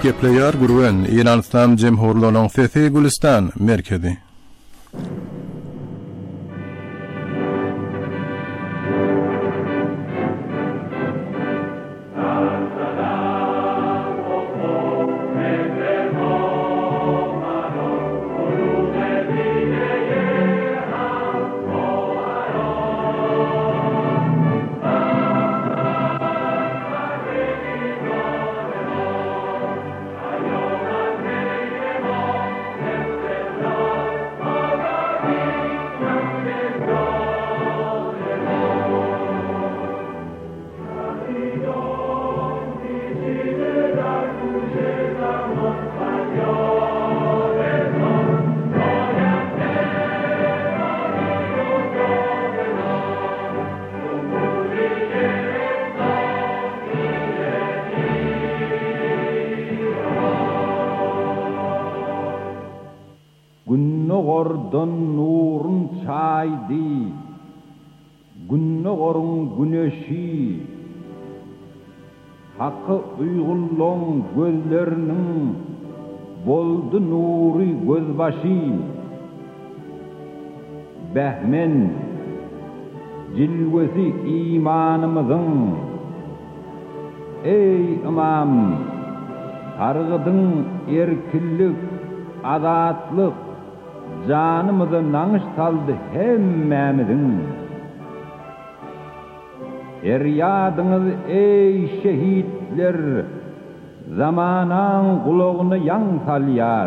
Gepleýär gurwen Ýerlistan Jemhurlygynyň Sesi Gülistan merkezi. Günnogordan nurun çaydı, günnogorun güneşi, hakkı uygulluğun gözlerinin boldu nuri gözbaşı, behmen cilvesi imanımızın, ey imam, targıdın erkillik, adatlık, canımızı nanış saldı hemmemizin. Feryadınız ey şehitler, zamanan kulağını yan salyar.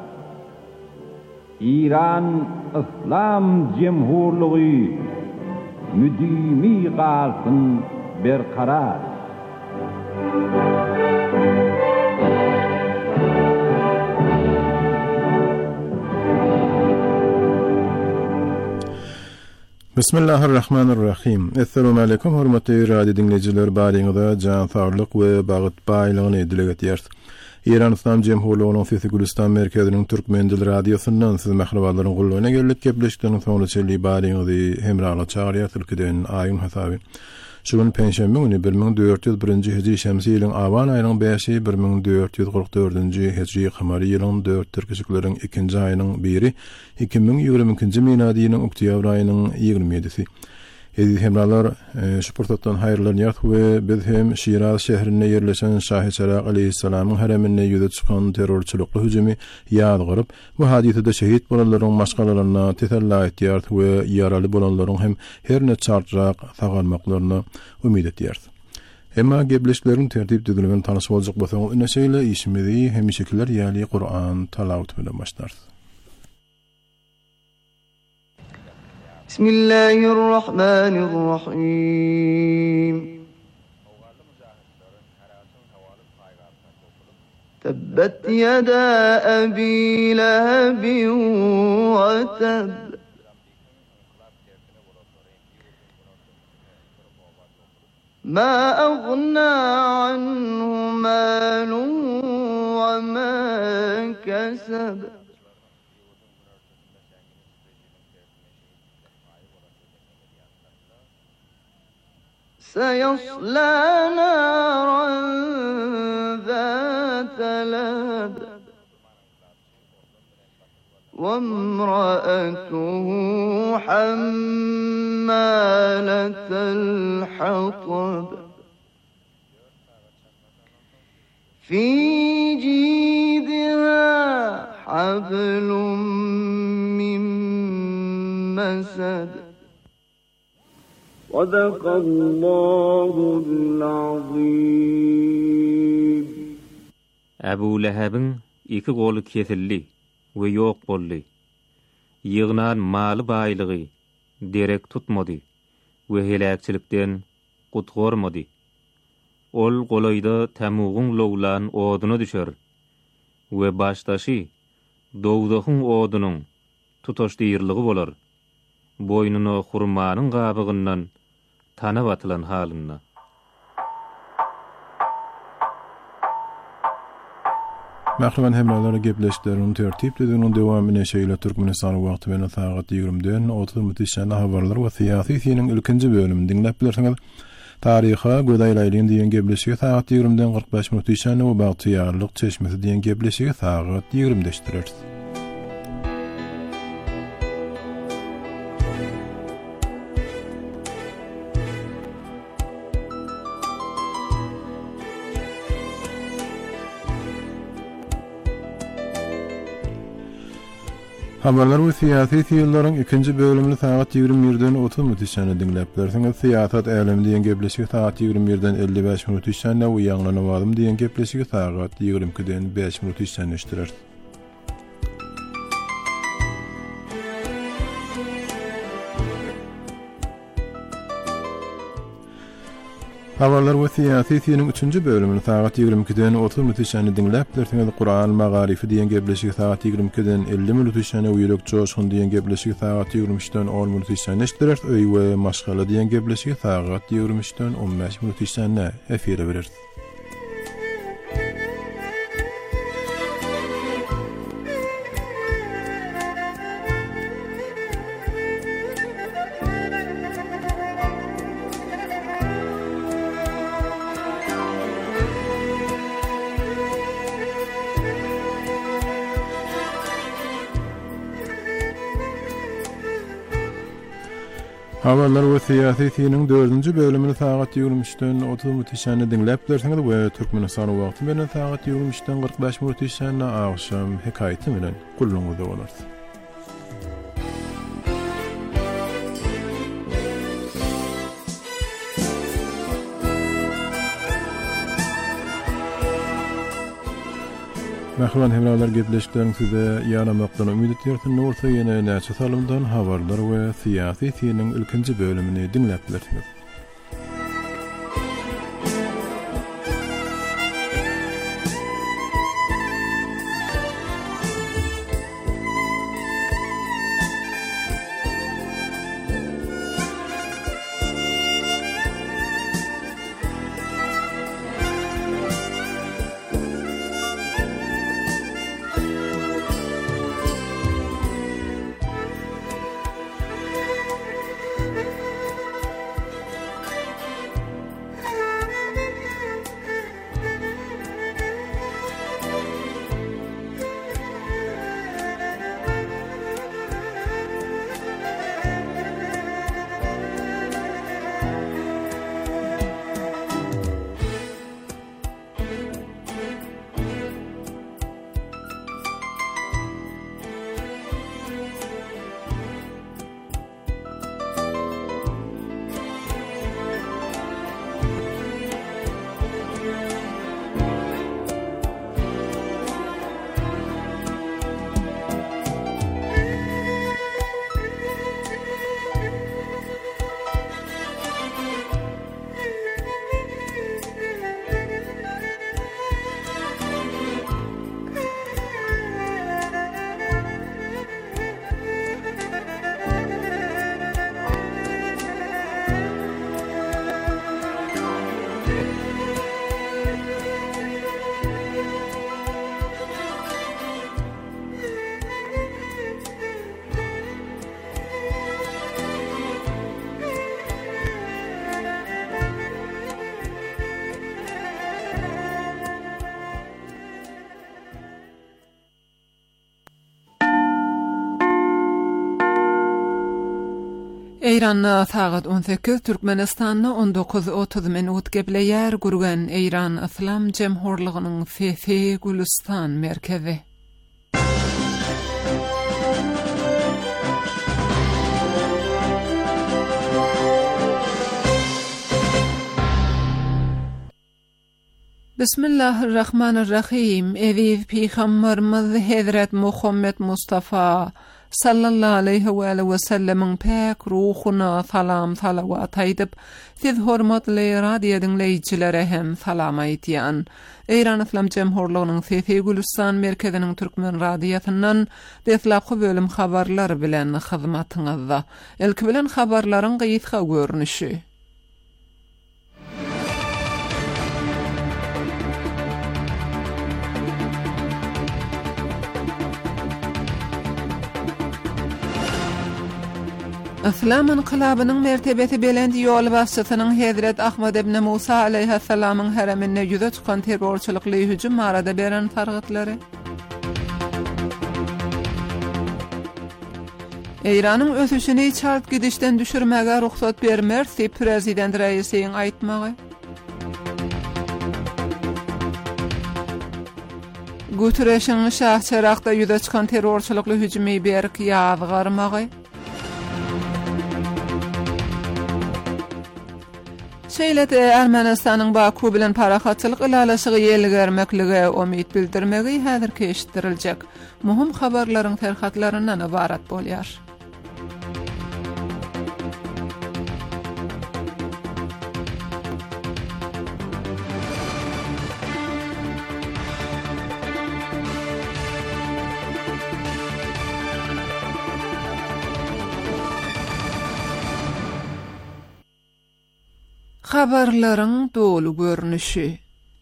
İran İslam Cemhurluğu müdimi kalsın berkarar. Bismillahirrahmanirrahim. Assalamu alaykum hormatly radio dinleyijiler, baryňyza jan saglyk we bagyt baýlygyny dileget ýer. Ýerlistan Jemhurlygynyň Sesi Gülistan merkeziniň türkmen dil radiosundan siz mährubatlaryň gullugyna gelip gepleşikden soňra çelli baryňyzy hemragla çagyrýar türkiden aýyn hasaby. Şugun penşenbe günü 1401-nji hijri şemsi ýylyň awan aýynyň 5-i 1444-nji hijri kamary ýylyň 4 türkçükleriň 2-nji aýynyň 1-i 2022-nji miladi ýylyň oktyabr aýynyň 27-si. Hemralar şu portatdan haýyrlanýar we biz hem Şiraz şäherine ýerleşen Şahy Çaraq aleyhissalamyň haremine ýüze çykan terrorçylykly hüjümi ýad gorup, bu hadisede şehit bolanlaryň maşgalaryna teselli etýär we ýaraly bolanlaryň hem herne çartrak sagalmaklaryna umyt etýär. Emma gebleşleriň tertip düzülmegini tanyşyp boljak bolsaňyz, ine şeýle işimizi hem şekiller ýaly Qur'an talawut bilen başlar. Bismillahirrahmanirrahim. Tabbat yada abi lahabin wa tab. Ma aghna anhu maluhu wa ma kasab. سيصلى نارا ذات لهب وامرأته حمالة الحطب في جيدها حبل من مسد. Sadaqallahul azim. Abu Lahab'ın iki golu kesilli we ýok boldy. Ýygnan maly baýlygy derek tutmady we helakçylikden gutgormady. Ol golaýda tamugyň lowlan oduny düşer we başdaşy dowdagyň odunyň tutaşdyrlygy bolar. Boynuny hurmanyň gabygyndan tanap atylan halynda. Mähruman hemralara gepleşikleriniň tertipliginiň dowamyny şeýle Türkmenistan wagty bilen saat 20-den 30 minutda habarlar we syýasy ýeňiň ilkinji bölümini dinläp bilersiňiz. Tariha Gödaýlaýlyň diýen gebleşigi saat 20-den 45 minut işäne we Bagtyýarlyk Çeşmesi diýen gebleşigi saat 20-deşdirer. Habarlar we syýasy ýyllaryň 2-nji bölümini saat 21-den 30 minut işäne dinläplersiňiz. Syýasat elimi diýen gebleşigi saat 21-den 55 minut işäne we ýaňlanawazym diýen gebleşigi saat 22-den 5 minut işäne işdirer. Habarlar we syýasy ýyllaryň 3-nji bölümini saat 22-den 30 minut işäne dinläplersiňiz. Qur'an Magarifi diýen gebleşigi saat 22-den 50 minut işäne we ýürek joşgun diýen gebleşigi saat 23-den 10 minut işäne işdirer. Öý we maşgala diýen gebleşigi saat 23-den 15 minut işäne efire berer. Habarlar we syýasy ýyllaryň 4-nji bölümini saat 23-den 30 minut işäne dinläplersiňiz we Türkmenistan wagty bilen saat 23-den 45 minut işäne agşam hekaýaty bilen gulluňyzda bolar. Mähman hemralar gepleşiklerini size ýanamakdan ümid etýärsin. Bolsa ýene näçe salymdan habarlar we syýasy ýyllaryň 2-nji bölümini dinläplersiňiz. Eýranda saat 18, Türkmenistanda 19:30 minut gebleýär gurgan Eýran Islam Jemhurlygynyň Fefe Gülistan merkezi. Bismillahirrahmanirrahim. Eviz Peygamberimiz Hazret Muhammed Mustafa sallallahu aleyhi ve sellem'in pek ruhuna salam salavat aýdyp, siz hormatly radio dinleýijilere hem salam aýtýan. Eýran Islam Jemhurlygynyň Fefe Gülistan merkeziniň türkmen radiosundan deslapky bölüm habarlar bilen hyzmatyňyzda. Ilki bilen habarlaryň gyýyska görnüşi. İslam inkılabynyň mertebeti belend ýol başçysynyň Hazrat Ahmed ibn Musa aleyhissalamyň haremine ýüze çykan terrorçylykly hüjüm arada beren targytlary. Eýranyň ösüşini çart gidişden düşürmäge ruhsat bermersi prezident reisiň aýtmagy. Guterreşiň şahçarakda ýüze çykan terrorçylykly hüjümi berk ýazgarmagy. Şeýlet Ermenistanyň Baku bilen parahatçylyk ilalaşygy ýelgermeklige umyt bildirmegi häzir keşdiriljek. Muhim habarlaryň terhatlaryndan ibarat bolýar. Habarlaryň dolu görnüşi.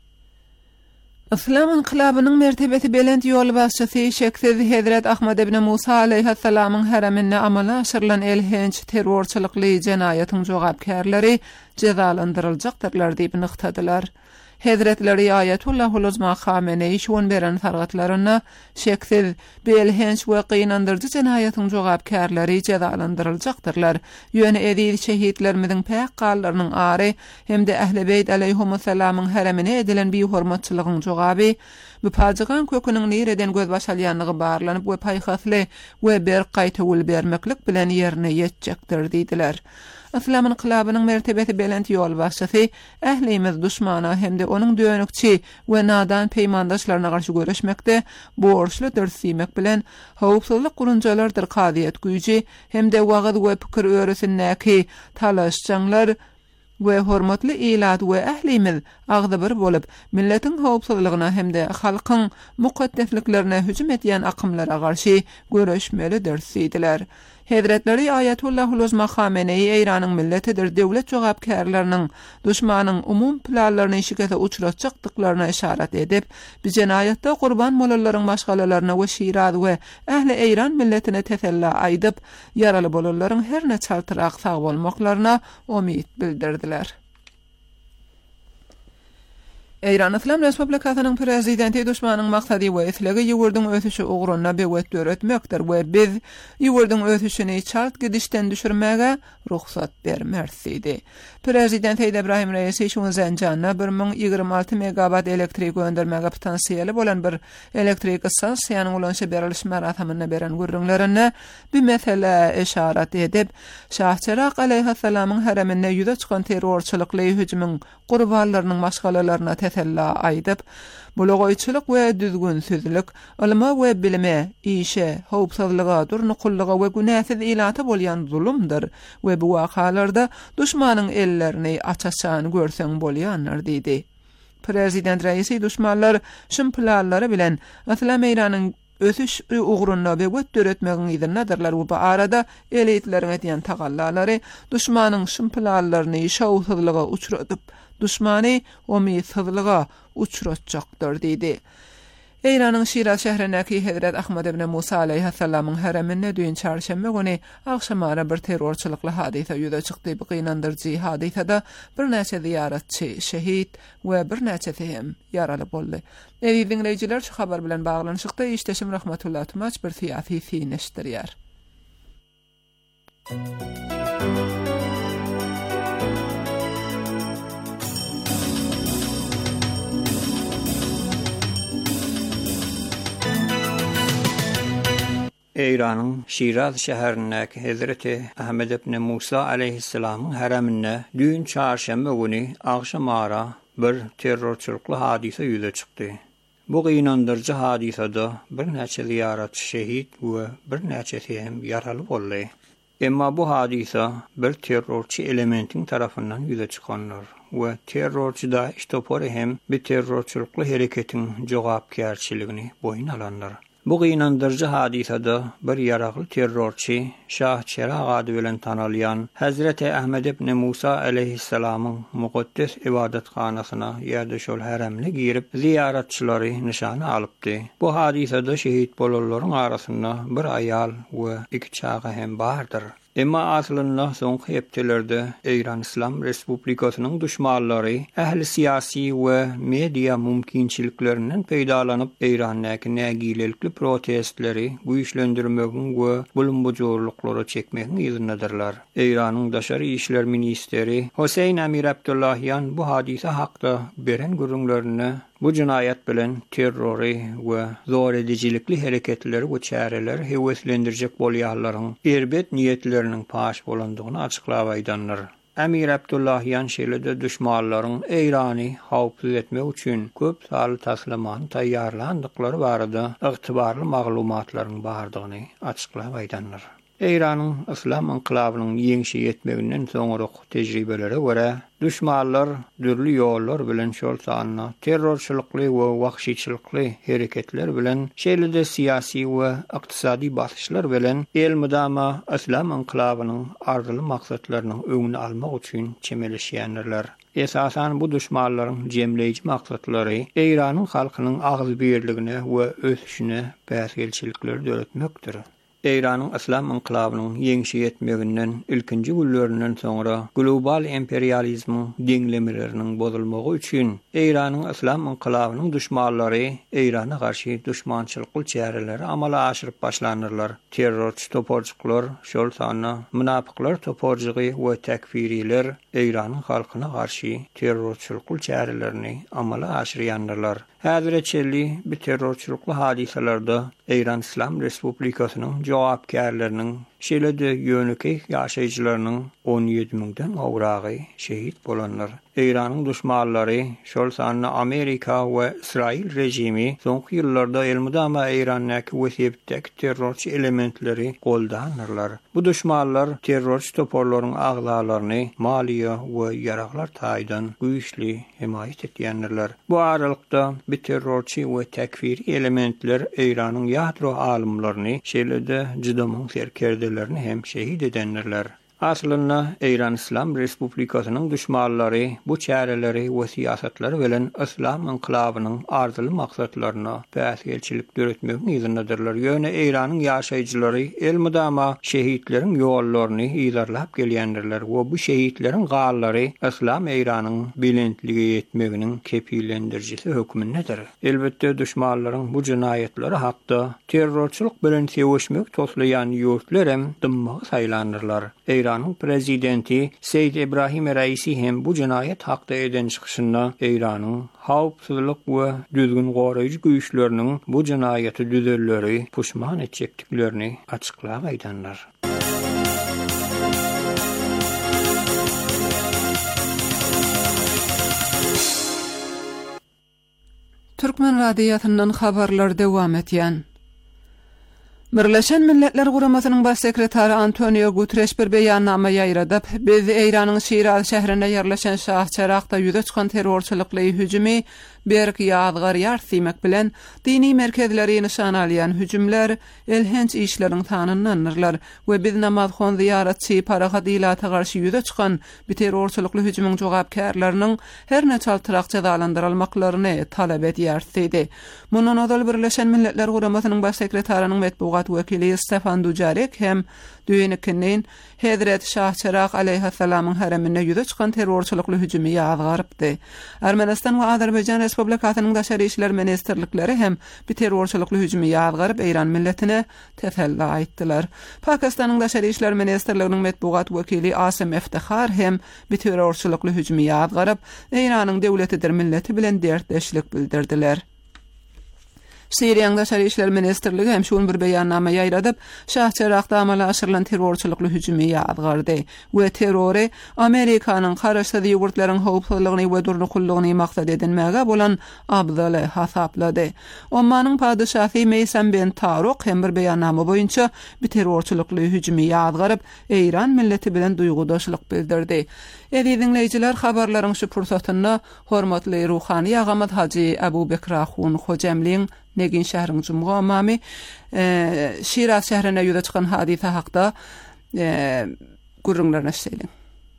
İslam inkılabynyň mertebeti belend ýol başçysy şeksiz Hazrat Ahmed ibn Musa aleyhissalamyň haremine amala aşyrylan elhenç terrorçylykly jenayatyň jogapkärleri cezalandyryljakdyrlar diýip nyktadylar. Hazretleri Ayatullahul Uzma Khamenei şuň beren targatlaryna şeksiz belhenç we gynandyrjy jenayatyň jogapkärleri cezalandyryljakdyrlar. Ýöne edil şehitlerimiziň päk gallarynyň ary hemde Ähli Beyt aleyhissalamyň haremine edilen bir hormatçylygyň jogaby bu pajagan köküniň nereden göz başalýanlygy barlanyp we paýhasly we ber gaýta bermeklik bilen ýerine ýetjekdir diýdiler. İslam inkılabynyň mertebeti belend ýol başçysy ählimiz düşmana hemde onuň dönükçi we nadan peýmandaşlaryna garşy göreşmekde borçludyr diýmek bilen howpsuzlyk gurunjalardyr qadiýet güýji hemde wagt we pikir öresindäki talaşjanlar we hormatly eýlad we ählimiz agdy bir bolup milletiň howpsuzlygyna hemde halkyň mukaddesliklerine hüjüm etýän akymlara garşy göreşmelidir diýdiler. Hazretleri Ayatullahul Uzma Khamenei Eýranyň milletidir döwlet jogapkärleriniň düşmanyň umum planlaryny şikete uçuratjakdyklaryna işaret edip, bu jenayatda gurban bolalaryň başgalaryna we Şiraz we ähli Eýran milletine tesella aýdyp, ýaraly bolalaryň herne çaltyrak sag bolmaklaryna umyt bildirdiler. Eýran Islam Respublikasynyň prezidenti düşmanyň maksady we eslegi ýugurdyň ösüşi ugruna bewet öretmekdir we biz ýugurdyň ösüşini çalt gidişden düşürmäge ruhsat bermersidi. Prezident Ebrahim Reisi şuň Zanjana 1026 megawatt elektrik göndermäge potansiýali bolan bir elektrik stansiýanyň ulanşy beriliş maratamyna beren gürrüňlerine bir mesele işaret edip, Şahçarak aleyhissalamyň haremine ýüze çykan terrorçylykly hüjümüň gurbanlarynyň maşgalalaryna tesella aýdyp, bulagoýçylyk we düzgünsizlik, ilme we bilime, işe, howpsuzlyga, durnukullyga we günäsiz ilata bolýan zulumdyr we bu wakalarda düşmanyň ellerini açaçan görseň bolýanlar diýdi. Prezident reisi düşmanlar şun planlary bilen Islam Eýranyň ösüş ugruna bewet döretmegiň ýerlerler we bu arada elitlerin etýän tagallalary düşmanyň şun planlaryny şowsuzlyga uçuradyp düşmany umytsızlyga uçuratjakdyr diýdi. Eýranyň Şiraz şäherindäki Hazrat Ahmed ibn Musa aleyhissalamyň haremine düýün çarşamba güni akşamara bir terrorçylykly hadisa ýüze çykdy. Bu gynandyrjy hadisada bir näçe ziyaratçy şehit we bir näçesi hem ýaraly boldy. Eýdi dinleýijiler şu habar bilen baglanyşykda işdeşim rahmetullah tumaç bir siýasy fiýneşdirýär. Eýranyň Şiraz şäherindäki Hazreti Ahmed ibn Musa aleyhissalamyň haremine düýün çarşamba güni akşamara bir terrorçylykly hadisa ýüze çykdy. Bu gynandyrjy hadisada bir näçe ziyaratçy şehit we bir näçesi hem ýaraly boldy. Emma bu hadisa bir terrorçy elementiň tarapyndan ýüze çykanlar we terrorçyda iştopary hem bir terrorçylykly hereketiň jogapkärçiligini boyun alanlar. Bu gynandyrjy hadisada bir ýaragly terrorçy Şah Çerag ady bilen tanalýan Hazreti Ahmed ibn Musa aleyhissalamyň mukaddes ibadatkanasyna ýa-da şol haremine girip ziyaratçylary nişana alypdy. Bu hadisada şehit bolanlaryň arasynda bir aýal we iki çaga hem bardyr. Emma aslında soňky hepdelerde Eýran İslam Respublikasynyň düşmanlary ähli siyasi we media mümkinçiliklerinden peýdalanyp Eýranyňky nägilelikli protestleri güýçlendirmegiň we bulunmajorluklara çekmegiň ýygynadylar. Eýranyň daşary işler ministeri Hoseýn Amir Abdullahyan bu hadise hakda beren görüňlerini bu cinayet bilen terrori we zor edicilikli hareketleri we çäreler heweslendirjek bolýarlaryň erbet niýetleriniň paş bolandygyny açyklap aýdanlar. Amir Abdullahyan şeýlede düşmanlaryň Eýrany hawpsuz etmek üçin köp sal taslamany taýýarlandyklary barada ygtybarly maglumatlaryň bardygyny açyklap aýdanlar. Eýranyň İslam enklawynyň ýeňişi ýetmeginden soňrak tejribeleri görä düşmanlar dürli ýollar bilen şol sanyna terrorçylykly we wahşyçylykly hereketler bilen şeýlede siyasi we ykdysady basyşlar bilen el mudama İslam enklawynyň ardyly maksatlarynyň öňüni almak üçin çemeleşýänler. Esasan bu düşmanlaryň jemleýici maksatlary Eýranyň halkynyň agyz birligine we ösüşine bäsgelçilikleri döretmekdir. Eýranyň İslam enklawynyň ýeňişi ýetmeginden ilkinji günlerinden soňra global imperializmiň deňlemeleriniň bozulmagy üçin Eýranyň İslam enklawynyň düşmanlary Eýrana garşy düşmançylykly çäreleri amala aşyryp başlanyrlar. Terrorçy toporjuklar, şol sanyna münapyklar toporjugy we tekfiriler Eýranyň halkyna garşy terrorçylykly çärelerini amala aşyrýanlar. Häzirçeli bir terrorçylykly hadiselerde Eýran İslam Respublikasynyň jogapkärleriniň şeýlede ýöneki ýaşaýjylarynyň 17.000den awragy şehit bolanlar. Eýranyň düşmanlary şol sanyna Amerika we İsrail rejimi soňky ýyllarda elmudama Eýranyňky wesepdäki terrorçy elementleri goldanyrlar. Bu düşmanlar terrorçy toporlaryň agzalaryny maliýe we ýaraglar taýdan güýçli himayet etýänler. Bu aralykda bir terrorçy we tekfiri elementler Eýranyň ýadro alymlaryny şeýlede jydamyň serkerdelerini hem şehit edenler. Aslında Eýran İslam Respublikasynyň düşmanlary bu çäreleri we siýasatlary bilen İslam enklawynyň ardyly maksatlaryna bäsgelçilik döretmek ýygynadylar. Ýöne Eýranyň ýaşaýjylary elmudama şehitleriň ýollaryny ýylarlap gelýändirler we bu şehitleriň gallary İslam Eýranyň bilentligi ýetmeginiň kepillendirjisi hökmündedir. Elbetde düşmanlaryň bu jinaýatlary hakda terrorçylyk bilen sevişmek toslayan ýurtlar hem dymmagy saýlanyrlar. Eýranyň prezidenti Seyyid Ibrahim Reisi hem bu cinayet hakda eden çıkışında Eýranyň hawpsuzlyk we düzgün goraýjy güýçleriniň bu cinayeti düzelleri puşman etjekliklerini açyklap aýdanlar. Türkmen radiosynyň habarlary dowam etýän. Birleşen Milletler Guramasynyň baş sekretary Antonio Guterres bir beýannama ýaýradyp, biz Eýranyň Şiraz şäherine ýerleşen Şahçeraqda ýüze çykan terrorçylykly hüjümi berk ýadgar ýarsymak bilen dini merkezleri nişan alýan hüjümler elhenç işleriň tanynanyrlar we biz namazxon ziyaretçi paragadylata garşy ýüze çykan bir terrorçylykly hüjümüň jogapkärleriniň her neçe tyrak jazalandyrylmaklaryny talap edýärdi. Mundan öňe Birleşen Milletler Guramasynyň baş sekretarynyň metbuat wekili Stefan Dujarric hem düýünekinin Hazrat Şahçeraq aleyhissalamyň haremine ýüze çykan terrorçylykly hüjümi ýazgarypdy. Ermenistan we Azerbaýjan Respublikasynyň daşary işler ministrlikleri hem bir terrorçylykly hüjümi ýazgaryp Eýran milletine teselli aýtdylar. Pakistanyň daşary işler ministrliginiň metbuat wekili Asim Iftihar hem bir terrorçylykly hüjümi ýazgaryp Eýranyň döwletidir milleti bilen dertleşlik bildirdiler. Siriýanyň daşary işler ministrligi hem şol bir beýannama ýaýradyp, Şahçeraqda amala aşyrylan terrorçylykly hüjümi ýazgardy we terrori Amerikanyň garaşsyz ýurtlaryň howpsuzlygyny we durnukullygyny maksat edinmäge bolan abdaly hasaplady. Ommanyň padyşahy Meysam ben Taruk hem bir beýannama boýunça bir terrorçylykly hüjümi ýazgaryp, Eýran milleti bilen duýgudaşlyk bildirdi. Dinleyijiler, habarlaryň şu pursatyna hormatly ruhany Agamat Haji Abu Bekr Ahun Hojamliň Negin şäheriň jumga mamy Şiraz şäherine ýüze çykan hadise hakda gurrunlaryna şeýleň.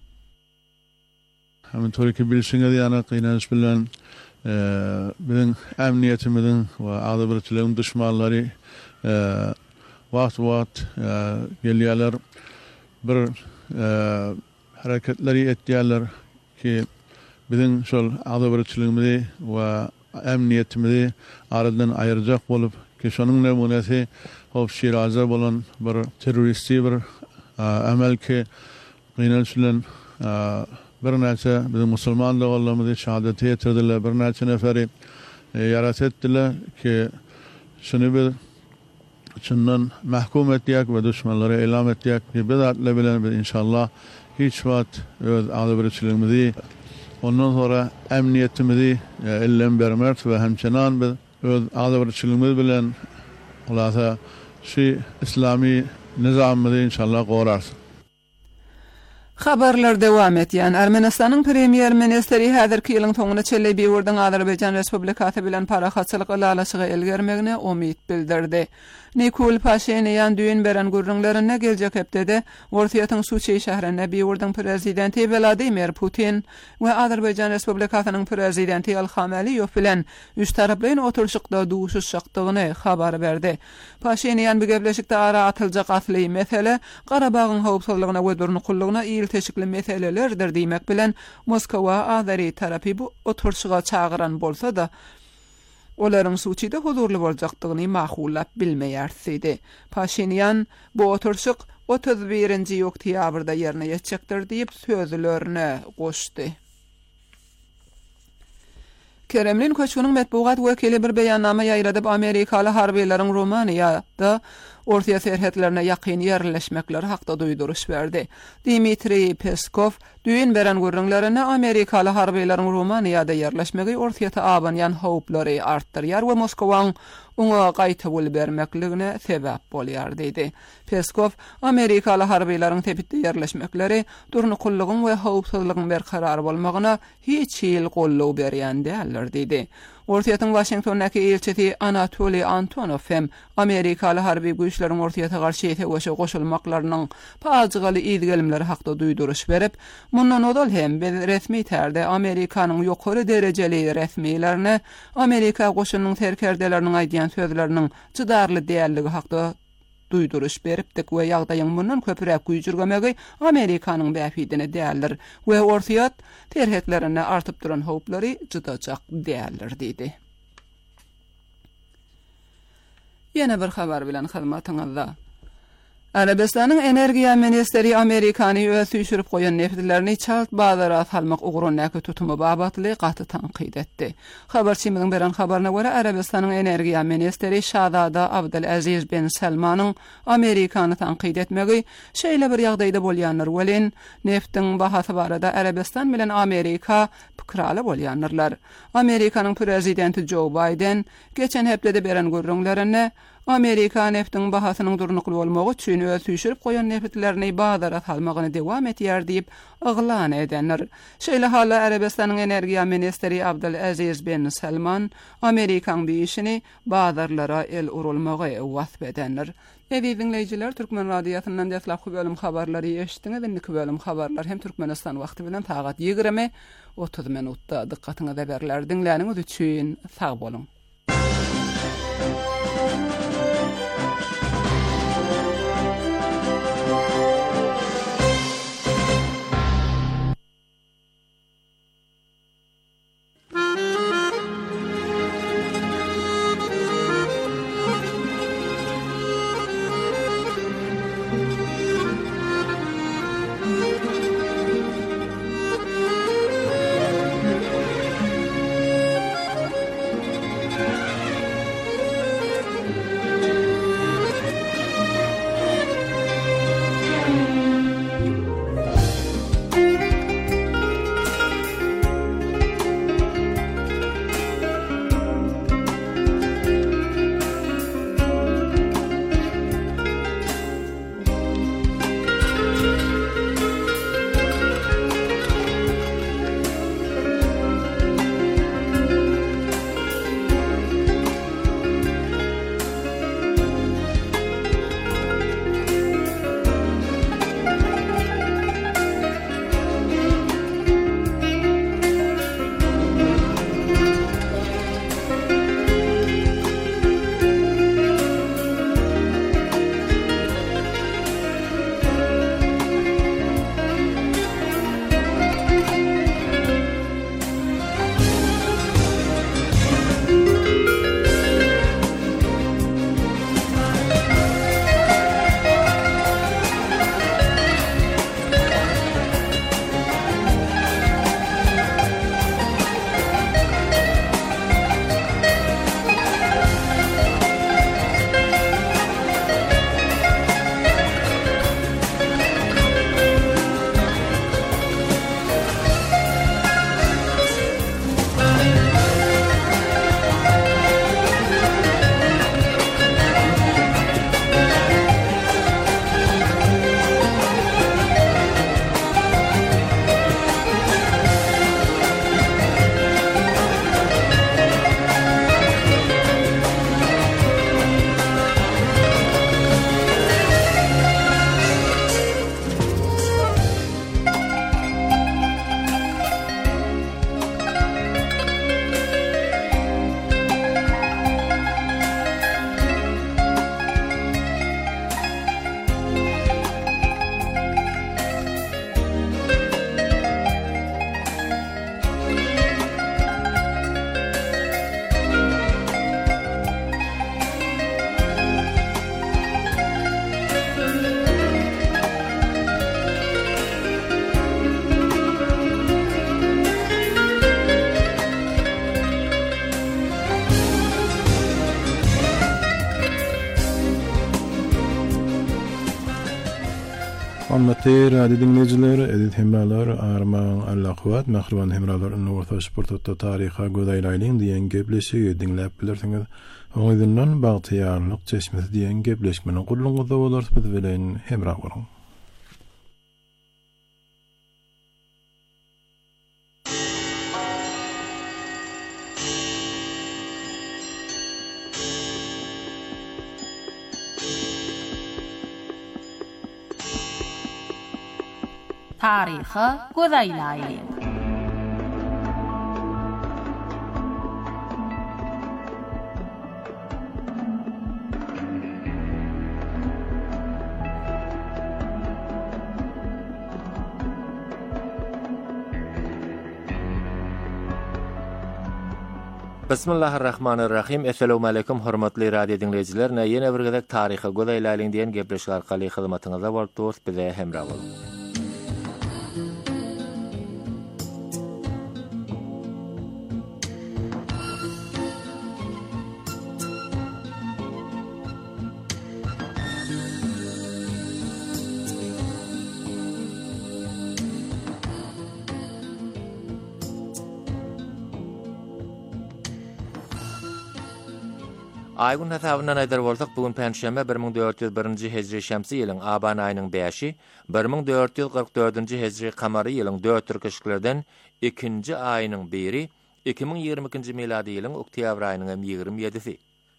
Hemen Türkiýe bilşiňiz ýa-ni gynanyş bilen biziň ämniýetimiziň we agzybyrçylygyň düşmanlary wagt gelýärler. bir hareketleri etdiler ki bizim şol adabarçılığımızı ve emniyetimizi aradan ayıracak bolup ki şonun nemunesi hop Şiraz'a bolan bir teröristi bir amel ki gynalçylan bir näçe bizim musulman dogallymyzy şahadete ýetirdiler, bir näçe neferi yarat etdiler ki şunu bir şundan mahkum etdiýek we düşmanlara elam etdiýek ki bizatle bilen inşallah hiç wagt öz adabarçylygymyzy ondan sonra emniyetimizi ellen bermert ve hemçinan biz öz adabarçylygymyz bilen ulasa şu İslami nizamymyzy inşallah gorarsyn. Habarlar dewam etýän Ermenistanyň premier ministeri häzirki ýylyň soňuna çelli biwurdan Azerbaýjan Respublikasy bilen parahatçylyk alalaşyga elgermegine umyt bildirdi. Nikol Paşinyan düýün beren gurrunlaryna geljek hepdede Ortaýatyň Suçy şäherinde biwurdan prezidenti Vladimir Putin we Azerbaýjan Respublikasynyň prezidenti Ilham Aliýew bilen üç taraplyň oturşykda duşuşykdygyny habar berdi. Paşinyan bu gebleşikde ara atyljak asly mesele Garabagyň howpsuzlygyna we durnukullygyna teşikli meselelerdir diýmek bilen Moskowa Azeri tarapy bu oturşyga çağıran bolsa da olaryň Suçyda huzurly boljakdygyny mahullap bilmeýärdi. Paşinyan bu oturşyk 31-nji oktýabrda ýerine ýetjekdir diýip sözlerini goşdy. Kremlin köçüniň medbugat wekili bir beýannama ýaýradyp Amerikaly harbiýlaryň Romaniýada Ortaýa serhetlerine ýakyn ýerleşmekleri hakda duýduruş berdi. Dmitri Peskov düýün beren gurrunlaryna Amerikaly harbiýlaryň Romaniýada ýerleşmegi Ortaýa abanýan howplary artdyrýar we Moskowaň oňa gaýta bol bermekligine sebäp bolýar diýdi. Peskov Amerikaly harbiýlaryň tepitde ýerleşmekleri durnukullygyň we howpsuzlygyň berkarar bolmagyna hiç ýyl gollaw berýän däldir diýdi. Ortaýatyň Washingtondaky elçisi Anatoly Antonov hem Amerikaly harbiy güýçleriň Ortaýa garşy ýetegeşe goşulmaklarynyň paýaly ýygylimleri hakda duýduruş berip, mundan odal hem resmi tärde Amerikanyň ýokary derejeli resmiýlerini Amerika goşunynyň terkerdeleriniň aýdýan sözleriniň çydarly dälligi hakda duýduruş beripdik we ýagdaýyň mundan köpürek güýjürgemegi Amerikanyň bäfidine däldir we Ortaýat terhetlerini artyp duran howplary jydajak däldir diýdi. Ýene bir habar bilen hyzmatyňyzda. Arabistanyň energiýa ministeri Amerikany öz düşürüp goýan neftlerini çalt bazara salmak ugrunnaky tutumy babatly gaty tanqid etdi. Habarçymyň beren habaryna görä Arabistanyň energiýa ministeri Şahzada Abdulaziz bin Salmanyň Amerikany tanqid etmegi şeýle bir ýagdaýda bolýanlar welin neftiň bahasy barada Arabistan bilen Amerika pikraly bolýanlar. Amerikanyň prezidenti Joe Biden geçen hepdede beren gurrunlaryny Amerika neftiň bahasynyň durnukly bolmagy üçin öz düşürüp goýan neftlerini bazara salmagyny dewam etýär diýip yglan edenler. Şeýle hala Arabistanyň energiýa ministeri Abdulaziz bin Salman Amerikanyň biýişini bazarlara el urulmagy wasp edenler. Dinleyijiler, Türkmen radiosynyň däsläpki bölüm habarlary eşitdiňiz. Indi bölüm habarlar hem Türkmenistan wagty bilen sagat 20:30 minutda diqqatyňyza berler. Dinläniňiz üçin sag bolun. Hormatly radio dinleyijiler, edit hemralar, arman allaqwat, mahruman hemralar Nurta Sportda taryha godaýlaýlyň diýen gepleşigi dinläp bilersiňiz. Oňyzyndan bagtyýarlyk çeşmesi diýen gepleşmeni gulluňyzda bolarsyz bilen hemra bolan. Taryha godaýlaýlyň. Bismillahirrahmanirrahim. Assalamu alaykum hormatly radio dinleyijiler. Ýene bir gezek taryha godaýlaýlyň diýen gepleşik arkaly hyzmatyňyzda bolup dost bize hemra bolun. Aýgün hesabyna näder bolsak, bugün Perşembe 1401-nji hejri şemsi ýylyň Aban aýynyň 5-i, 1444-nji hejri kamary ýylyň 4 türkeşiklerden 2-nji aýynyň 1-i, 2022-nji miladi ýylyň oktyabr aýynyň 27-si.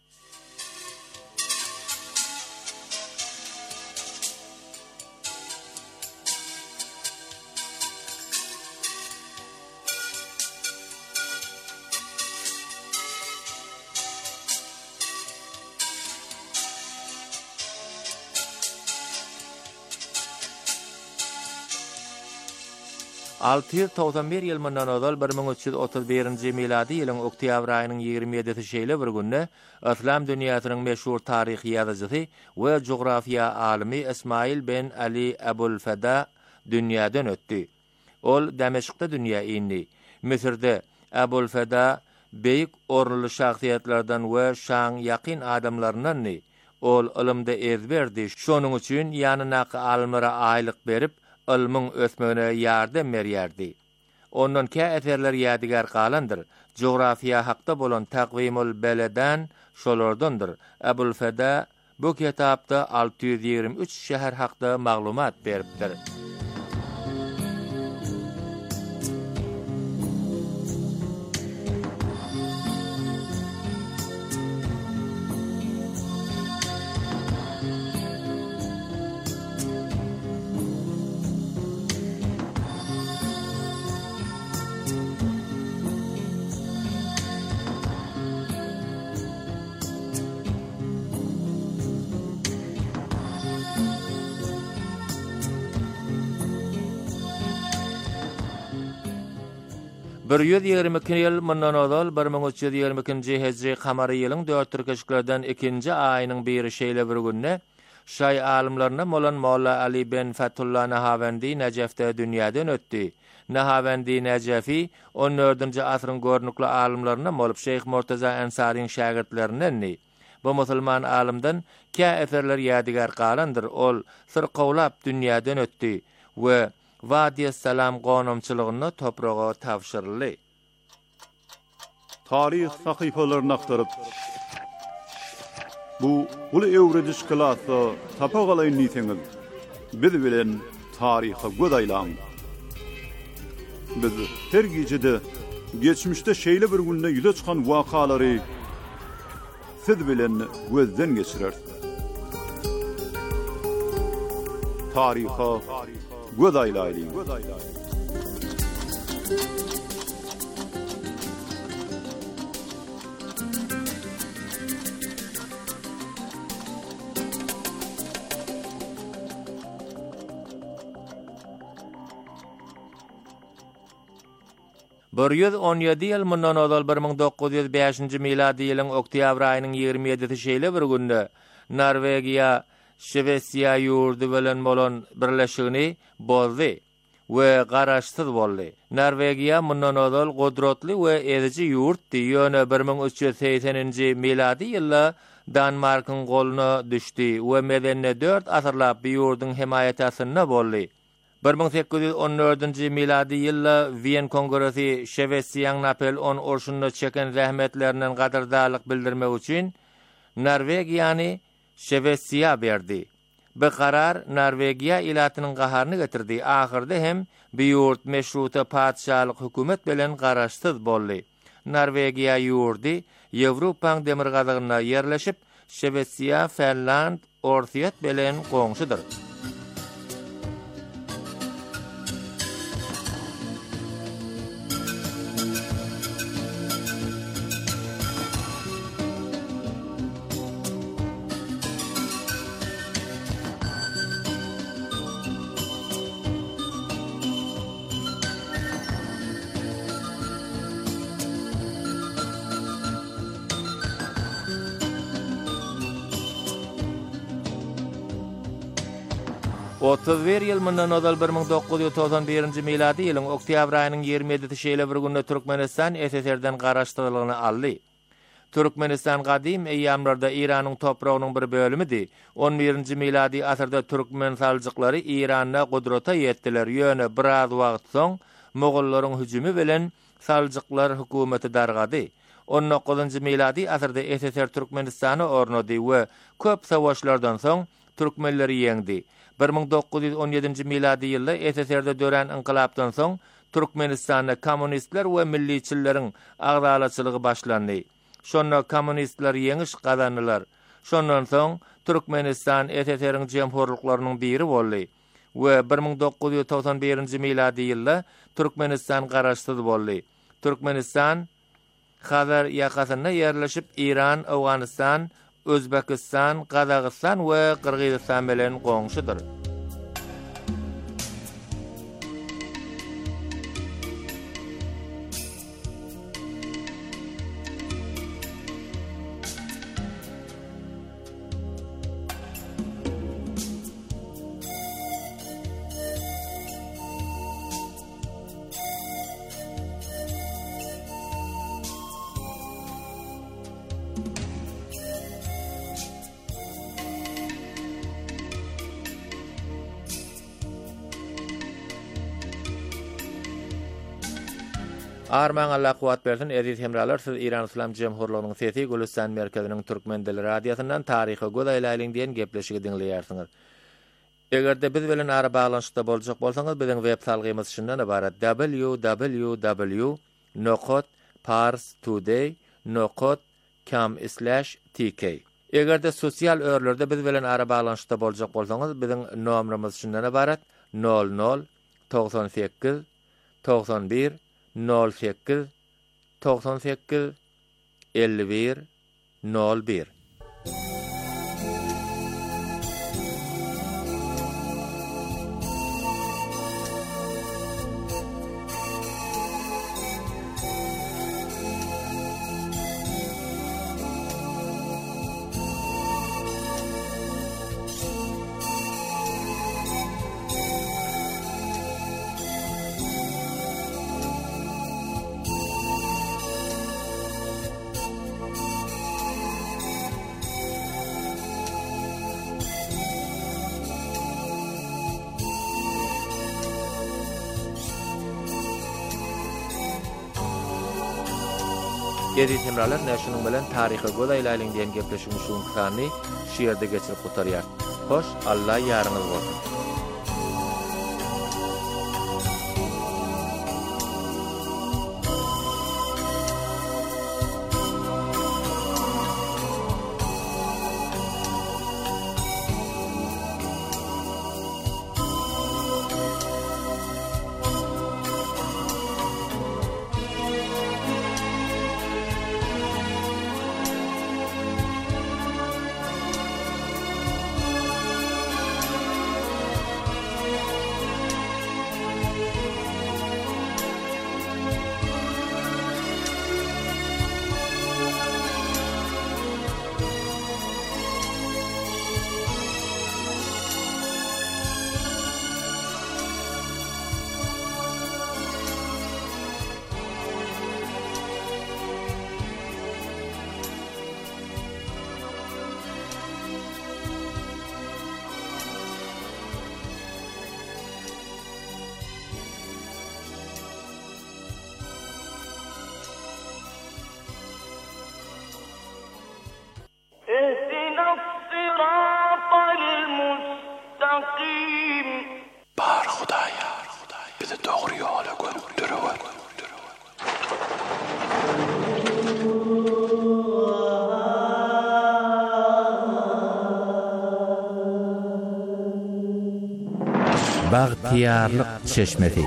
Altyr-91 ýyl mundan ozal 1331-nji miladi ýylyň oktyabr aýynyň 27-si şeýle bir günde Islam dünýäsiniň meşhur taryh ýazyjysy we jografia alimi Ismail ben Ali Abul Fada dünýäden ötdi. Ol Dameşkda dünýä indi. Misirde Abul Fada beýik ornly şahsiýetlerden we şaň ýakyn adamlaryndan ol ilmde ezberdi. Şonuň üçin ýanyna alimlere aýlyk berip ilmiň ösmegine ýardam berýärdi. Ondan kä eserler ýadigar galandyr. Jografia hakda bolan Taqwimul Beledan şolardandyr. Abul Fada bu kitapda 623 şäher hakda maglumat beripdir. Bir 122 ýyl mundan ozal 1322-nji hejri kamary ýylyň 4 türkeşiklerden 2-nji aýynyň 1-i şeýle bir günde şaý alimlerine bolan Molla Ali ben Fatullah Nahawendi Najafda dünýäden ötdi. Nahawendi Najafi 14-nji asyryň görnükli alimlerine bolup Şeyh Murtaza Ansaryň şagirdlerinden. Bu musulman alimden kä eserler ýadigar galandyr. Ol sirqowlap dünýäden ötdi we Wadi Salam gonumçylygyny toprağa tawşyrly. Tarih sahypalaryny aktaryp bu ulu ewrediş kılasa tapagalayın niýetiňiz. Biz bilen taryha godaýlaň. Biz her gejede geçmişde şeýle bir günde ýüze çykan wakalary siz bilen gözden geçirer. Taryha godaýlaýlyň. Börýüz 17 ýyl mundan ozal 1905-nji miladi ýylyň oktyabr aýynyň 27-si şeýle bir günde Norwegiýa Şwesiýa ýurdu bilen bolan birleşigini bozdy. we garaşsyz boldy. Norwegiya mundan ozal gudratly we edici ýurt diýene 1380-nji miladi ýylda Danmarkyň goluna düşdi we medenne 4 asyrlap bir ýurdun himayatysyna boldy. 1814-nji miladi ýylda Wien kongresi Şewesiýan Napoleon orşuny çeken zähmetlerinden gadardalyk bildirmek üçin Norwegiýany Şewesiýa berdi. Bu karar Norwegiya ilatynyň gaharyny getirdi. Ahyrda hem bir ýurt meşruta padşahlyk hökümet bilen garaşsyz boldy. Norwegiya ýurdy Ýewropaň demir gazygyna ýerleşip, Şewesiýa, Finland, Orsiýet bilen goňşudyr. Otuzber ýyl mundan ozal 1991-nji miladi ýylyň oktyabr aýynyň 27-nji şeýle bir günde Türkmenistan SSR-den garaşdyrylygyny aldy. Türkmenistan gadim eýýamlarda Iranyň topragynyň bir bölümidi. 11-nji miladi asyrda türkmen salçyklary Iranda gudrata ýetdiler. Ýöne biraz wagt soň Mogollaryň hüjümi bilen salçyklar hökümeti dargady. 19-njy miladi asyrda SSR Türkmenistany ornady we köp savaşlardan soň türkmenleri ýeňdi. 1917-nji miladi ýylda SSR-de dören inkılapdan soň Türkmenistanda kommunistler we milliçilleriň agdalaçylygy başlandy. Şonda kommunistler ýeňiş gazandylar. Şondan soň Türkmenistan SSR-iň jemhurlyklarynyň biri boldy we 1991-nji miladi ýylda Türkmenistan garaşsyz boldy. Türkmenistan Hazar ýakasyna ýerleşip Iran, Awganistan, Özbekistan, Kazakistan we Kırgızistan bilen goňşudyr. Arman Allah kuwat bersin, aziz hemralar, siz İran İslam Cemhurluğunyň sesi Gülistan merkeziniň türkmen dili radiosyndan taryhy godaýlaryň diýen gepleşigi dinleýärsiňiz. Egerde biz bilen ara baglanşykda boljak bolsaňyz, biziň web salgymyz şundan ibarat: www.parstoday.com/tk. Egerde sosial örlerde biz bilen ara baglanşykda boljak bolsaňyz, biziň nomerimiz şundan ibarat: 00 98 91 08 98 51 01. Geri temralar näşiniň bilen taryhy godaýlaryň diýen gepleşigi şuň kysany şiýerde geçirip gutarýar. Hoş, Allah ýaryňyz bolsun. Baghtiyarlyk çeşmesi.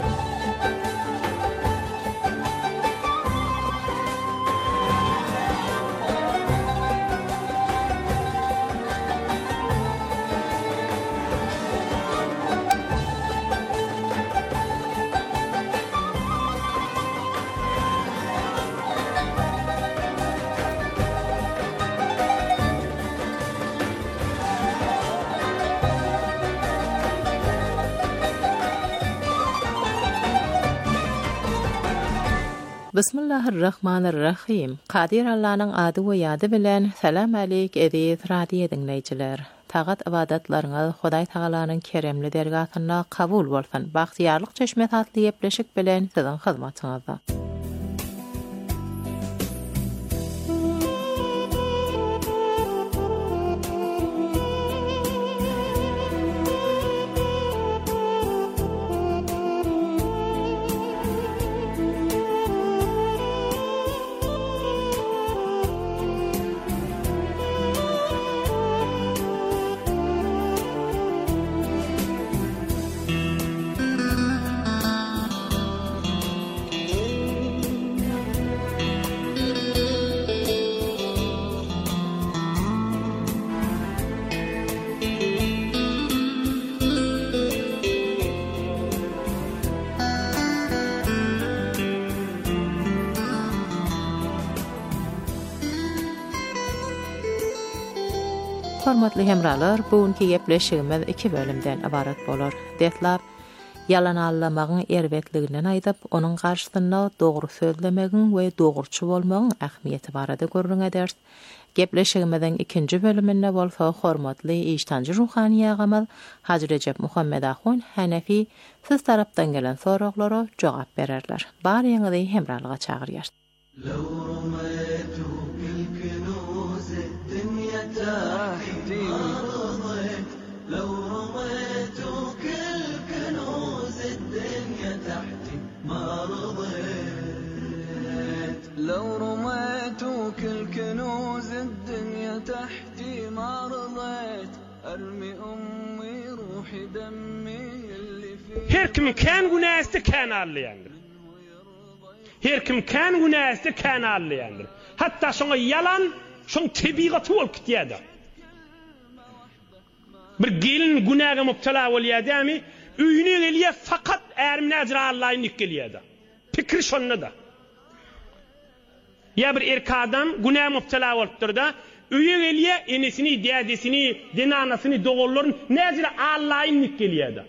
Bismillahirrahmanirrahim. Qadir Allah'ın adı we ýady bilen salam aleyk edip radio dinleýijiler. Tagat ibadatlaryňyz Hudaý Tagalanyň keremli dergatyna kabul bolsun. Baghtiyarlyk çeşmesi atly ýepleşik bilen siziň hyzmatyňyzda. Hormatly hemralar, bugünkü ýepleşigimiz 2 bölümden ibaret bolar. Detlap, yalan allamagyň erbetliginden aýdyp, onuň garşysynda dogry sözlemegiň we dogurçy bolmagyň ähmiýeti barada görüň ederiz. Gepleşigimizden 2-nji bölüminde bolsa, hormatly iştanjy ruhaniýa gamal Haji Recep Muhammed Ahun Hanefi siz tarapdan gelen soraglara jogap bererler. Barýaňyzy hemralyga çagyrýar. لو رميت كل كنوز الدنيا تحتي ما رضيت لو رميت كل كنوز الدنيا تحتي ما رضيت أرمي أمي روحي دمي اللي فيه her kim kan günahsy kan alýandyr. Her kim kan günahsy kan alýandyr. Hatta şoňa yalan, şoň tebigaty bolup gitýärdi. Bir gelin günaha mubtala bolýadamy, üýüne gelýär fakat ärim näzir Allahyň nikgelýärdi. Pikri şonda. Ya bir erkek adam günaha mubtala bolupdyr da, üýe gelýär enesini, dädesini, denanasyny, dogollaryny näzir Allahyň nikgelýärdi.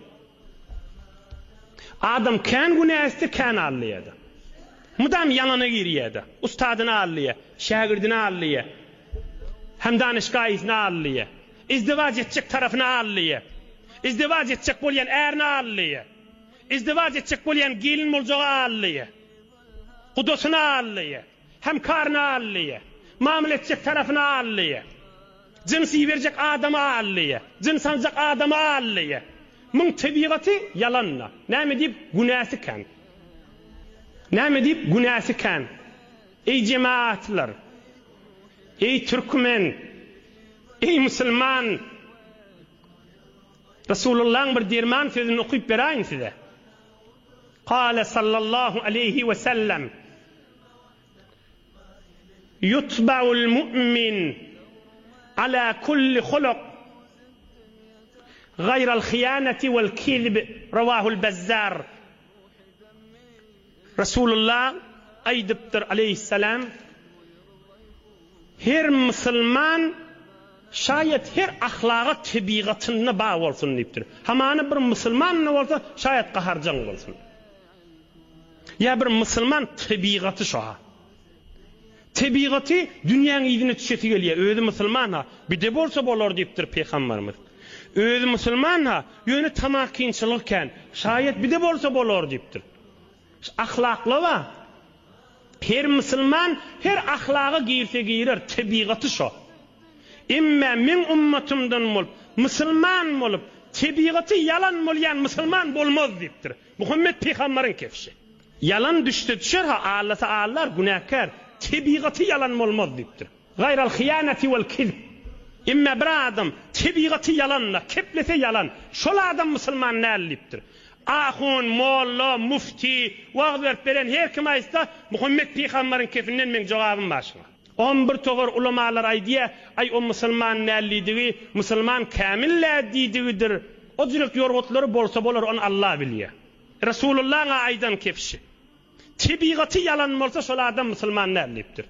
Adam kan günahsy kan alýardy. Mudam yalana girýärdi. Ustadyny alýar, şagirdini alýar. Hem danışgaýysyny alýar. İzdivac etjek tarafına alýar. İzdivac etjek bolýan ärini alýar. İzdivac etjek bolýan gelin boljagy alýar. Gudosyny alýar. Hemkarny alýar. Muamele etjek tarafına alýar. Jinsi berjek adamy alýar. Jinsanjak adamy alýar. Muň tebigaty yalanna. Näme diýip günäsi kan. Näme diýip günäsi kan. Ey cemaatlar. Ey türkmen. Ey musulman, Resulullah'ın bir derman sözünü okuyup berayım size. Kale sallallahu aleyhi ve sellem, yutba'ul mu'min ala kulli khuluq gayral khiyaneti vel kizb, ravahul Bezzar. Resulullah aydiptir aleyhisselam, her musulman şayet her ahlaga tebigatyna bağ bolsun diýipdir. Hamany bir musulman bolsa şayet gaharjan bolsun. Ya bir musulman tebigaty şoha. Tebigaty dünýäň ýüzüne düşeti gelýär. Özü musulman ha, bir de bolsa bolar diýipdir Peýgamberimiz. Özü musulman ha, ýöne tamakinçilikken şayet bir de bolsa bolar diýipdir. Ahlakly wa her musulman her ahlaga girse girer, tebigaty şo. İmme min ummatımdan bolup, musulman bolup, tebigaty yalan bolýan musulman bolmaz diýipdir. Muhammed Peýgamberiň kefşi. Yalan düşse düşer ha, allasa allar günahkar, tebigaty yalan bolmaz diýipdir. Gayral khiyaneti vel kizb. İmme bir adam tebigatı yalanla, keplese yalan. Şol adam musulman nällipdir. Ahun, molla, mufti, wagt berip beren her kim aýsa Muhammed Peygamberin kefinden men jogabym başga. 11 togar ulamalar aýdy, ay o musulman nällidigi, musulman kamilledigidir. O jürek yorgutlary bolsa bolar, onu Allah bilýär. Resulullah'a aydan kepşi. Tebigatı yalan bolsa şol adam musulman nällipdir.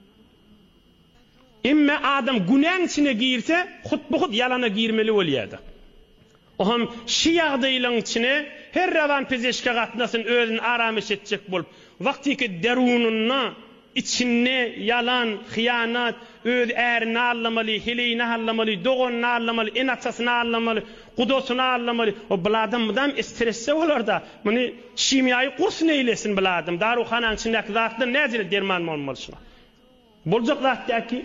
İmme adam günäň içine girse, hut yalana girmeli bolýardy. Oham şu ýagdaýlaryň içine her rawan pezeşke gatnasyn özüni aramış etjek bolup, wagtyky derununa, içine yalan, hıyanat, öz ärini allamaly, hileyni allamaly, dogonyny allamaly, enaçasyny allamaly, gudosyny allamaly. O buladymdan stresse bolarda, muny şimiýaý kursuna eýlesin buladym. Daruhanaň içindäki zatdan näzire derman bolmaly. Boljak zatdaky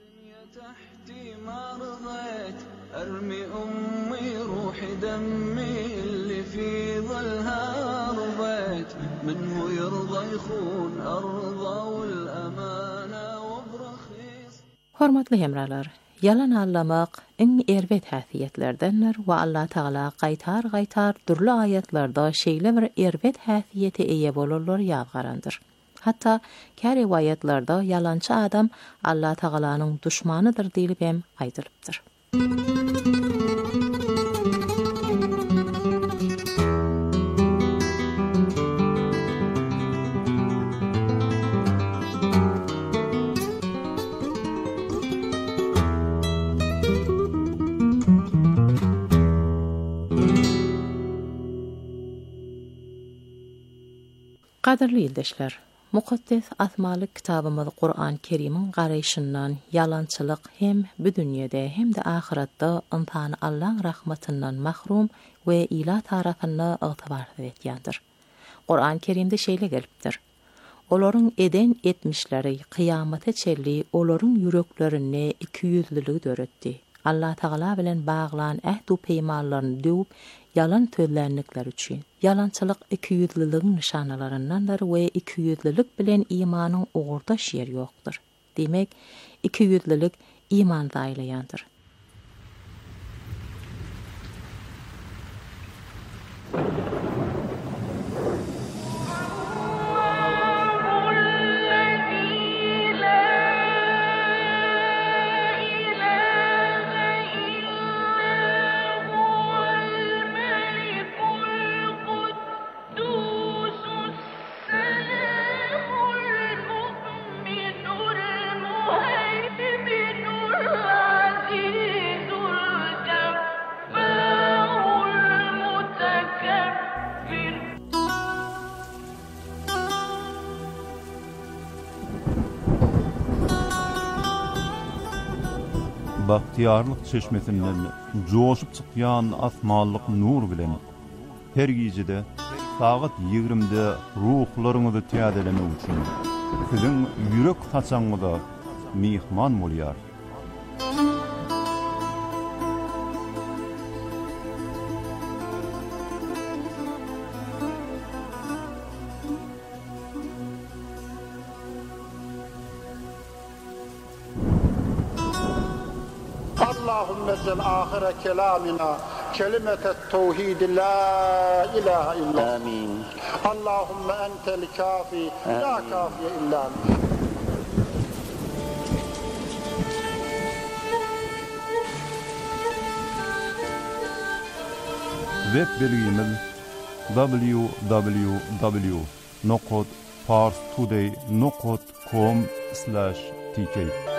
أرمي أمي روحي دمي اللي في ظلها رضيت منه يرضى يخون أرضى والأمانة وبرخيص. Hormatly hemralar, yalan allamak iň erwet häsiýetlerdendir we Allah Taala gaýtar durly aýatlarda şeýle bir erwet häsiýete eýe bolarlar ýazgarandyr. Hatta kär riwayatlarda yalançy adam Allah Taalanyň düşmanydyr diýilip hem aýdylypdyr. Qadirli ýoldaşlar, mukaddes asmalyk kitabymyz Qur'an-ı Kerim'in garaýşyndan yalançylyk hem bu dünýede hem de ahiratda insany Allah'ın rahmatyndan mahrum we ilah tarapyndan ygtybarsız etýändir. Qur'an-ı Kerim'de şeýle gelipdir. Olaryň eden etmişleri kıyamata çelli olaryň yüreklerini ikiyüzlüligi döretdi. Allah Taala bilen baglan ähd we peýmanlaryny döwüp yalan tözlänlikler üçin. Yalançylyk ikiyüzlüligiň nişanalaryndandyr we ikiyüzlülik bilen imanyň ogurdaş ýeri ýokdur. Demek, ikiyüzlülik iman daýlaýandyr. Bahtiyarlyk çeşmesinden joşup çykýan asmanlyk nur bilen her gijede saat 20'de ruhlaryňyzy täzelemek üçin siziň ýürek haçaňyza mihman bolýar. اللهم اجعل آخر كلامنا كلمة التوحيد لا إله إلا آمين. اللهم أنت الكافي لا كافي إلا أنت. Web belgimiz www.parstoday.com/tk.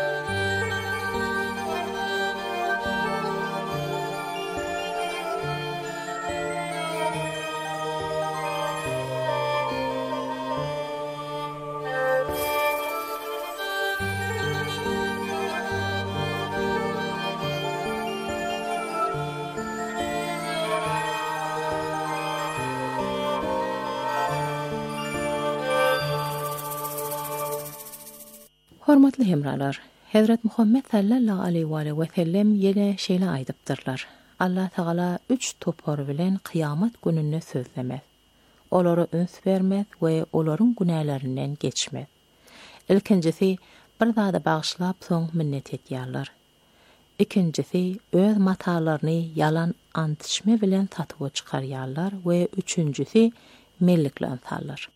Hormatly hemralar, Hazrat Muhammed sallallahu aleyhi ve sellem ýene şeýle aýdypdyrlar. Allah Taala 3 topar bilen kıyamet gününe sözlemez. Olara öns vermez we olaryň günälerinden geçmez. Ilkincisi, bir zada bağışlap soň minnet etýärler. ikincisi öz matalarını yalan antışma bilen tatıp çıkarýarlar we üçüncüsi melliklen sallar.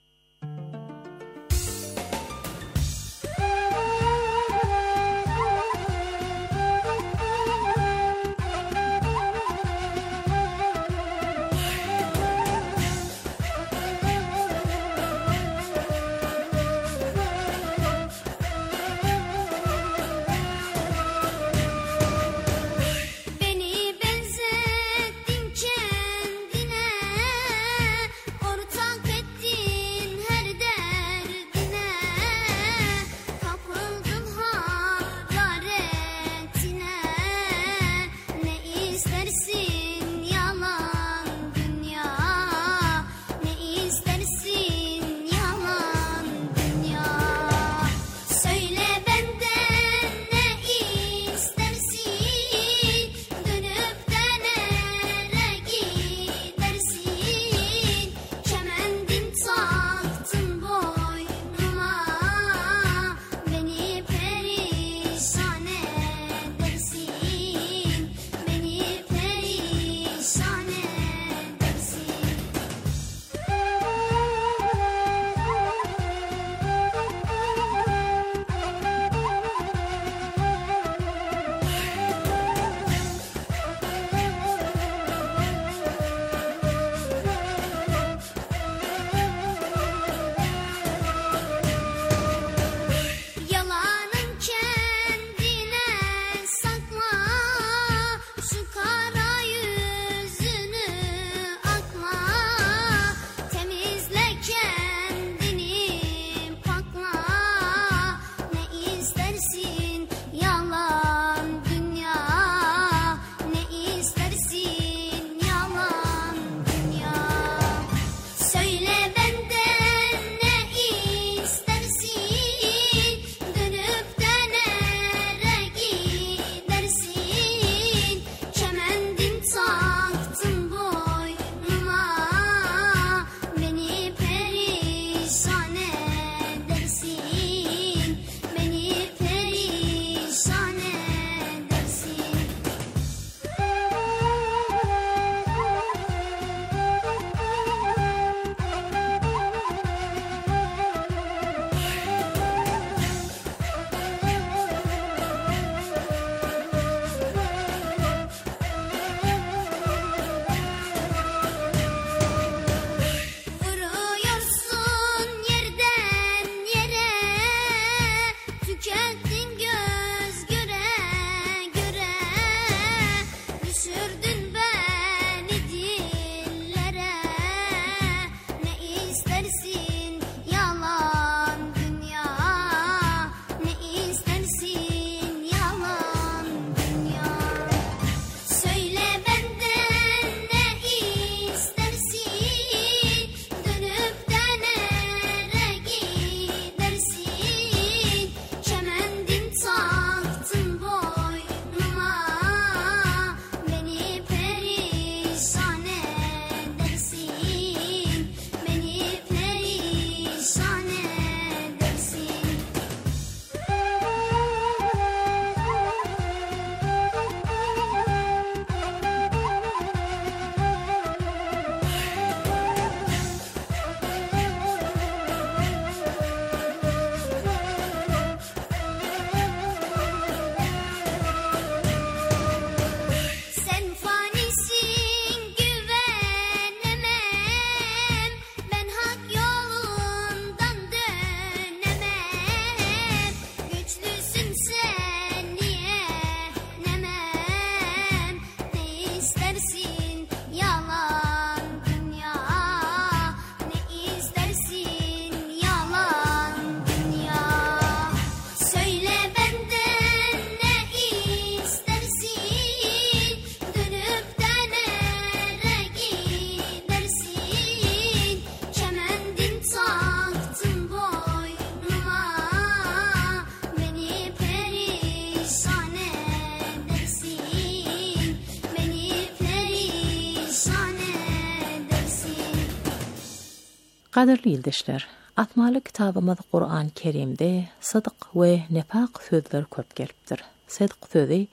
Qadirli ýoldaşlar, atmaly kitabymyz Qur'an-ı Kerimde sıdyk we nifaq sözleri köp gelipdir. Sıdyk sözi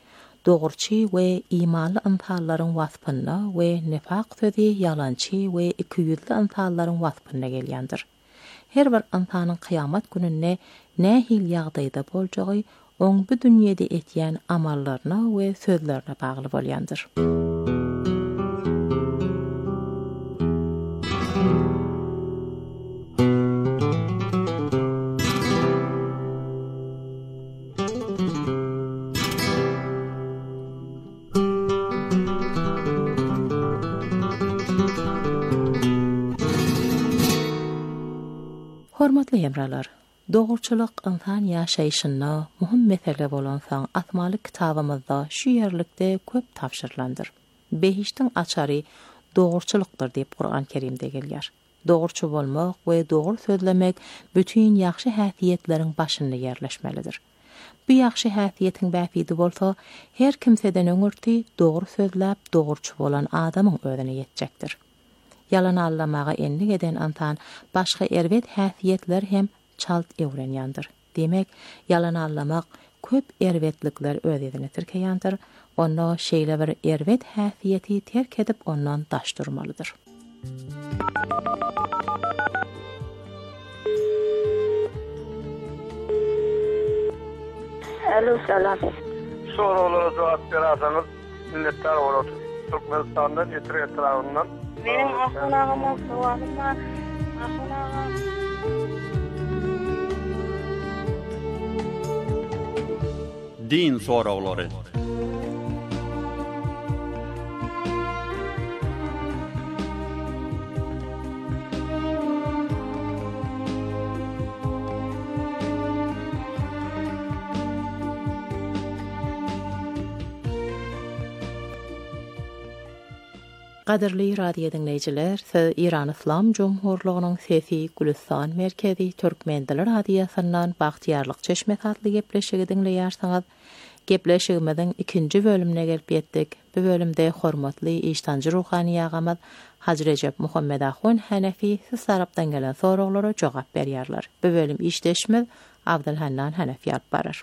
doğurçy we imanly yntallaryň wasfyna we nifaq sözi ýalançy we ikiyüzli yntallaryň wasfyna gelýändir. Her bir yntynyň kıyamat gününe nähil ýagdaýda boljagy oň bu dünýede etýän amallaryna we sözlerine bagly bolýandyr. Hormatly hemralar, doğurçuluk insan ýaşaýyşyna muhim mesele bolan saň atmaly kitabymyzda şu ýerlikde köp tapşyrlandyr. Behiştiň açary doğurçulukdyr diýip Qur'an Kerimde gelýär. Doğurçu bolmak we dogry sözlemek bütün ýaxşy häsiýetleriň başynda ýerleşmelidir. Bu ýaxşy häsiýetiň bäpidi bolsa, her kimseden öňürti dogry sözläp doğurçu bolan adamyň özüne ýetjekdir. Yalan allamağa enlik eden antan başga erwet häsiýetler hem çalt öwrenýändir. Demek, yalan allamak köp erwetlikler özüne tirkeýändir. Onda şeýle bir erwet häsiýeti terk edip ondan daş durmalydyr. Alo, salam. Sorulara cevap verasınız. Milletler olur. Türkmenistan'dan getir etrafından. Benim ahunağıma soğanım var. Ahunağım. Din soruları. Qadirli radio dinleyijiler, İran İslam Cumhurluğunyň Sesi Gülistan merkezi Türkmen dili radiosundan Bagtyarlyk Çeşmet adly gepleşigi dinleýärsiňiz. Gepleşigimiziň ikinji bölümine gelip ýetdik. Bu bölümde hormatly iştanjy ruhani ýagamyz Haji Recep Muhammed Ahun Hanefi siz tarapdan gelen soraglary jogap berýärler. Bu bölüm işleşmez Abdulhannan Hanefi alyp barar.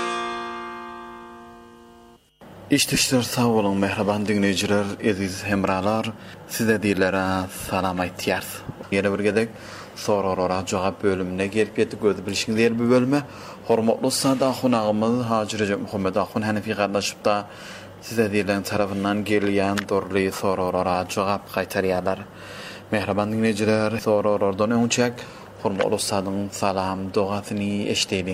İşteşler sağ olun mehriban dinleyijiler, aziz hemralar, size diýlere salam aýtýar. Ýene bir gedek soralara jogap bölümine gelip ýetdik. Göz bilişiňizler bu bölüme hormatly sada hunagymyz Haji Recep Muhammed Ahun Hanefi gardaşypda size diýilen tarapyndan gelýän dorly soralara jogap gaýtarýarlar. Mehriban dinleyijiler, soralardan öňçek hormatly sadyň salam dogasyny eşdeýin.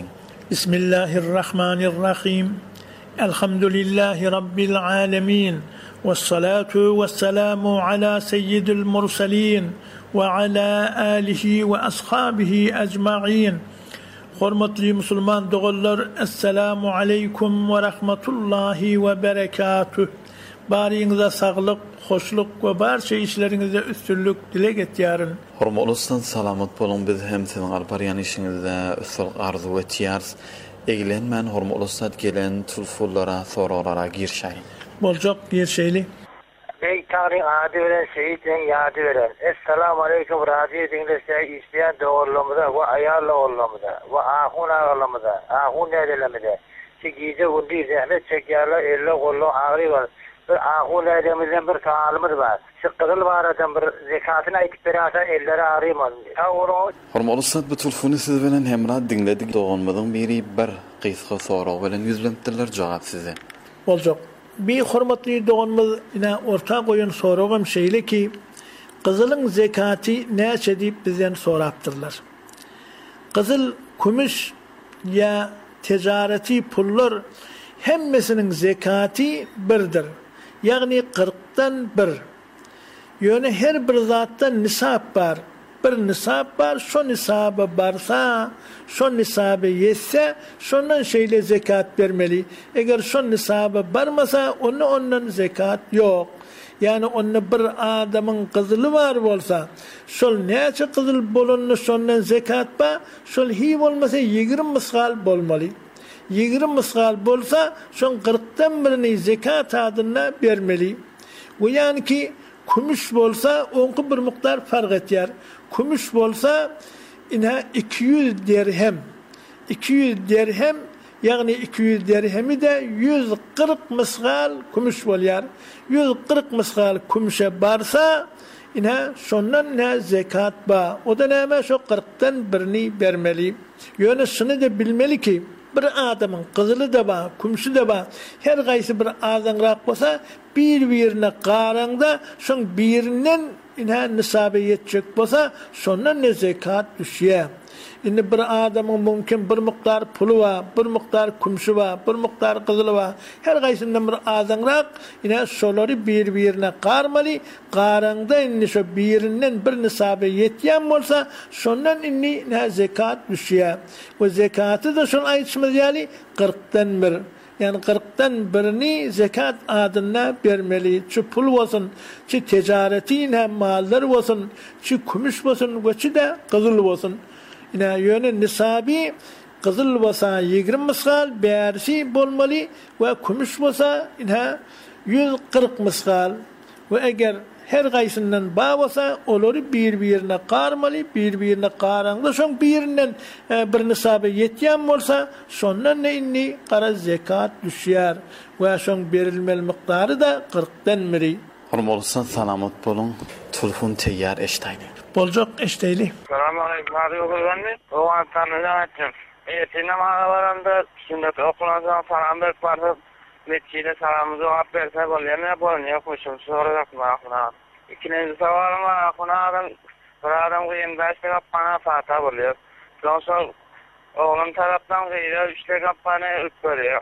Bismillahirrahmanirrahim. Elhamdülillahi Rabbil alemin. Vessalatu vesselamu ala seyyidil mursalin ve ala alihi ve ashabihi ecma'in. Hormatly musulman dogullar, assalamu aleykum ve rahmetullahi ve berekatuh. Bariňize saglyk, hoşluk we barça işleriňizde üstünlük dilek etýärin. Hormatly salamat bolun, biz hem siziň alparyan işiňizde üstünlük arzu etýäris. Egilen men hormatly ustad gelen tulfullara, soralara girşäýin. Boljak girşeýli. Ey tarih ady bilen şeýden ýady beren. Assalamu aleykum radio dinleşe isleýän dogurlamyda we aýal oğullamyda we ahun ağlamyda, ahun nädelemide. Çegiýde gündi zähmet çekýärler, elle gollu agry bar. Bir ahun nädemizden bir talymyz bar. Şykyl baradan bir zekatyny aýtyp berýärse ellere aryman. Hormatly ustad, bu tulfuny siz bilen hemra dinledik. Dogurmyzyň biri bir gysga sorag bilen ýüzlendirler jogap size. Boljak. Bir hormatly dogurmyz ine orta goýun soragym şeýle ki, gyzylyň zekaty näçe diýip bizden sorapdyrlar. Gyzyl, kümüş ýa tijareti pullar hemmesinin zekaty birdir. Ýagny 40'dan 1. Ýöne her bir zatda nisap bar. Bir nisap bar, şo nisaba barsa, şo nisabe yetse, şondan şeýle zekat bermeli. Eger şo nisaba barmasa, ondan zekat ýok. Yani onna bir adamın gyzyly bar bolsa, şol näçe gyzyl bolanyny şondan zekat ba, şol hi bolmasa 20 misgal bolmaly. 20 misgal bolsa, şon 40'dan 1'ni zekat adyna bermeli. Bu yani ki kümüş bolsa, onky bir miktar fark etýär. Kümüş bolsa, ina 200 dirhem. 200 dirhem Yani 200 dirhemi de 140 misgal kumuş bolyar. 140 misgal kumuşa barsa ina şondan ne zekat ba. O da näme şo 40'tan birini bermeli. Ýöne şunu da bilmeli ki bir adamın kızılı da ba, kumşu da ba. Her gaýsy bir azanrak bolsa bir-birine qaranda şoň birinden ina nisabe yetjek bolsa şondan ne zekat düşýär. Indi bir adamın mümkin bir miktar pulu var, bir miktar kumşu var, bir miktar kızılı var. Her gaýsyndan bir azanrak ina şolary bir-birine qarmaly, qaranda indi şo birinden bir nisabe yetýän bolsa, şondan indi zekat düşýär. O zekaty da şol aýtmaz ýaly 40'tan bir. Yani 40'tan birini zekat adına vermeli. Çi pul bolsun, çi ticaretin hem mallar bolsun, çi kumuş bolsun, we çi de gyzyl bolsun. Ina ýöne nisabi gyzyl bolsa 20 misgal bersi bolmaly we kumuş bolsa ina 140 misgal. We eger her gaýsyndan ba bolsa olary bir-birine qarmaly, bir-birine qaranda şoň birinden bir nisabe yetýän bolsa şondan inni qara zekat düşýär we şoň berilmeli miqdary da 40'dan biri. Hormolsan salamat bolun. Telefon teýýär eşdaýdy. Boljak eşdeýli. Assalamu alaykum. Hadi oğlanlar. O antanıdan açın. Etina mağalarında sünnet okunan falan bir parça metçide salamımızı cevap verse bolýar. Ne bolýar? Koşum sorarak mı? İkinci sorum var. Bir adam gıyımdaşta kapana fata bolýar. Sonra oğlum taraftan gıyra üçte kapana ık bolýar.